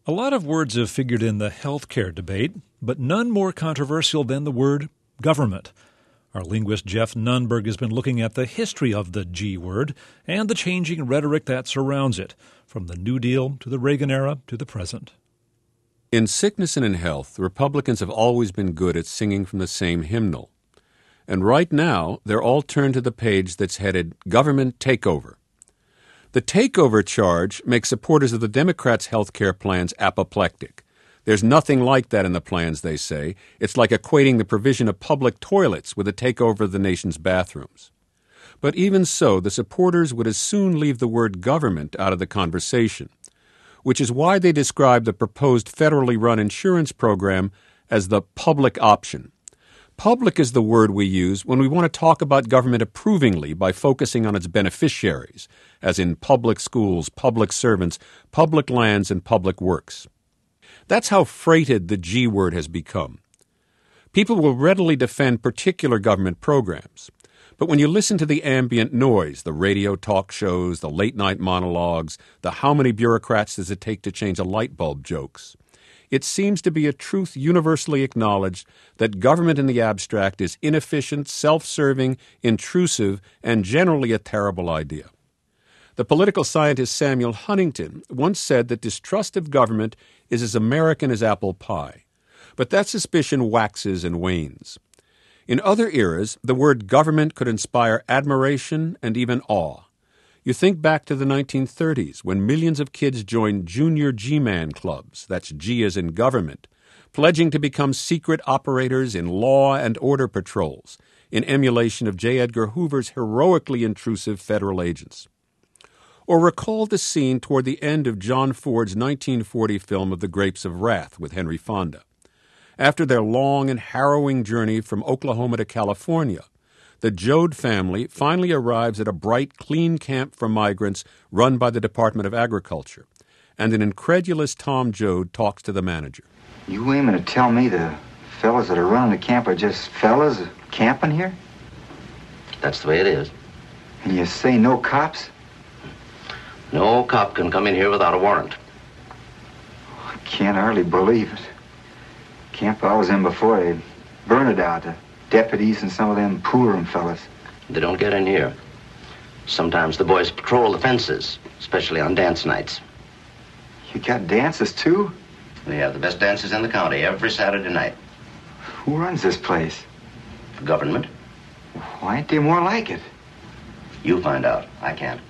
A lot of words have figured in the healthcare debate, but none more controversial than the word government. Our linguist Jeff Nunberg has been looking at the history of the G word and the changing rhetoric that surrounds it, from the New Deal to the Reagan era to the present. In sickness and in health, Republicans have always been good at singing from the same hymnal. And right now, they're all turned to the page that's headed Government Takeover. The takeover charge makes supporters of the Democrats' health care plans apoplectic. There's nothing like that in the plans, they say. It's like equating the provision of public toilets with a takeover of the nation's bathrooms. But even so, the supporters would as soon leave the word government out of the conversation, which is why they describe the proposed federally run insurance program as the public option. Public is the word we use when we want to talk about government approvingly by focusing on its beneficiaries, as in public schools, public servants, public lands, and public works. That's how freighted the G word has become. People will readily defend particular government programs, but when you listen to the ambient noise, the radio talk shows, the late-night monologues, the how many bureaucrats does it take to change a light bulb jokes, it seems to be a truth universally acknowledged that government in the abstract is inefficient, self-serving, intrusive, and generally a terrible idea. The political scientist Samuel Huntington once said that distrust of government is as American as apple pie. But that suspicion waxes and wanes. In other eras, the word government could inspire admiration and even awe. You think back to the 1930s, when millions of kids joined junior G-Man clubs, that's G as in government, pledging to become secret operators in law and order patrols, in emulation of J. Edgar Hoover's heroically intrusive federal agents. Or recall the scene toward the end of John Ford's 1940 film of The Grapes of Wrath with Henry Fonda. After their long and harrowing journey from Oklahoma to California, the Joad family finally arrives at a bright, clean camp for migrants run by the Department of Agriculture, and an incredulous Tom Joad talks to the manager. You aiming to tell me the fellas that are running the camp are just fellas camping here? That's the way it is. And you say no cops? No cop can come in here without a warrant. I can't hardly believe it. Camp I was in before, they burned it out. The deputies and some of them poor fellas. They don't get in here. Sometimes the boys patrol the fences, especially on dance nights. You got dances, too? We have the best dances in the county every Saturday night. Who runs this place? The government. Why ain't there more like it? You find out. I can't.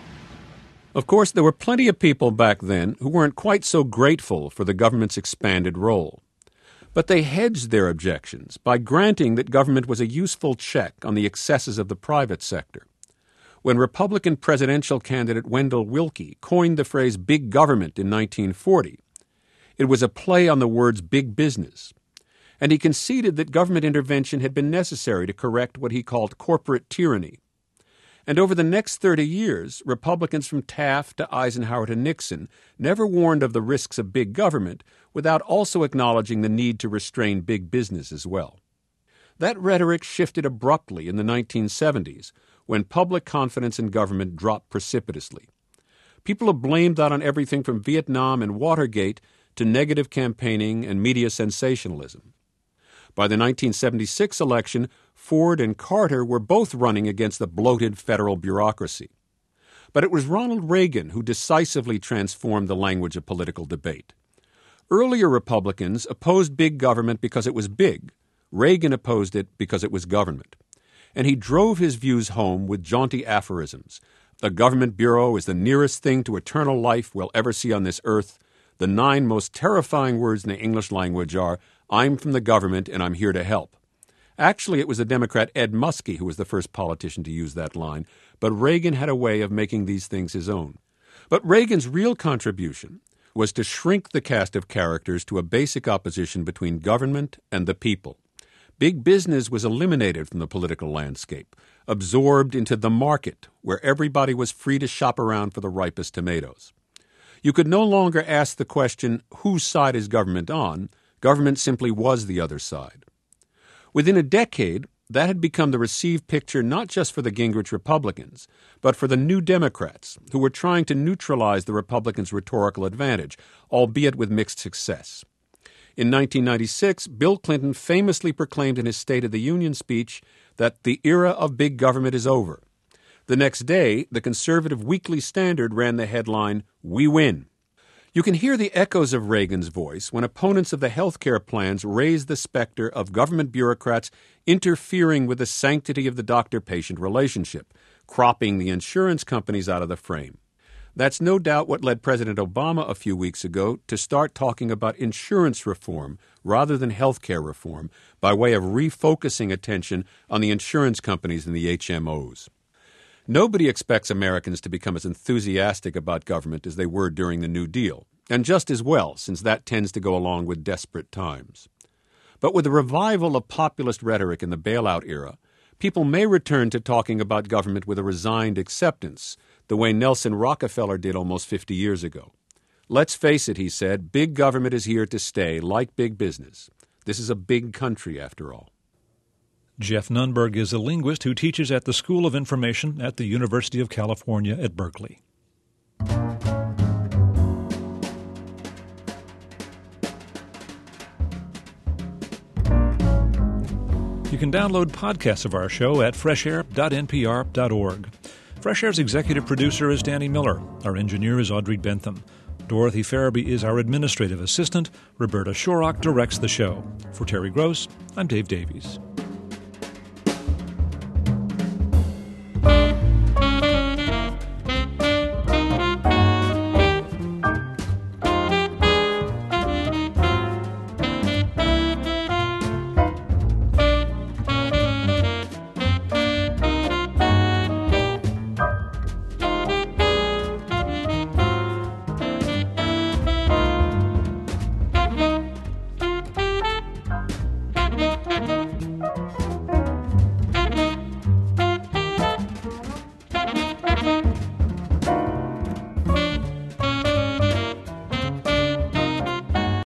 Of course, there were plenty of people back then who weren't quite so grateful for the government's expanded role. But they hedged their objections by granting that government was a useful check on the excesses of the private sector. When Republican presidential candidate Wendell Willkie coined the phrase big government in 1940, it was a play on the words big business. And he conceded that government intervention had been necessary to correct what he called corporate tyranny. And over the next 30 years, Republicans from Taft to Eisenhower to Nixon never warned of the risks of big government without also acknowledging the need to restrain big business as well. That rhetoric shifted abruptly in the 1970s when public confidence in government dropped precipitously. People have blamed that on everything from Vietnam and Watergate to negative campaigning and media sensationalism. By the 1976 election, Ford and Carter were both running against the bloated federal bureaucracy. But it was Ronald Reagan who decisively transformed the language of political debate. Earlier Republicans opposed big government because it was big. Reagan opposed it because it was government. And he drove his views home with jaunty aphorisms. A government bureau is the nearest thing to eternal life we'll ever see on this earth. The 9 most terrifying words in the English language are, I'm from the government and I'm here to help. Actually, it was the Democrat Ed Muskie who was the first politician to use that line, but Reagan had a way of making these things his own. But Reagan's real contribution was to shrink the cast of characters to a basic opposition between government and the people. Big business was eliminated from the political landscape, absorbed into the market, where everybody was free to shop around for the ripest tomatoes. You could no longer ask the question, whose side is government on? Government simply was the other side. Within a decade, that had become the received picture not just for the Gingrich Republicans, but for the New Democrats, who were trying to neutralize the Republicans' rhetorical advantage, albeit with mixed success. In 1996, Bill Clinton famously proclaimed in his State of the Union speech that the era of big government is over. The next day, the conservative Weekly Standard ran the headline, "We Win." You can hear the echoes of Reagan's voice when opponents of the health care plans raise the specter of government bureaucrats interfering with the sanctity of the doctor-patient relationship, cropping the insurance companies out of the frame. That's no doubt what led President Obama a few weeks ago to start talking about insurance reform rather than health care reform by way of refocusing attention on the insurance companies and the HMOs. Nobody expects Americans to become as enthusiastic about government as they were during the New Deal, and just as well, since that tends to go along with desperate times. But with the revival of populist rhetoric in the bailout era, people may return to talking about government with a resigned acceptance, the way Nelson Rockefeller did almost 50 years ago. Let's face it, he said, big government is here to stay, like big business. This is a big country, after all. Jeff Nunberg is a linguist who teaches at the School of Information at the University of California at Berkeley. You can download podcasts of our show at freshair.npr.org. Fresh Air's executive producer is Danny Miller. Our engineer is Audrey Bentham. Dorothy Farabee is our administrative assistant. Roberta Shorrock directs the show. For Terry Gross, I'm Dave Davies.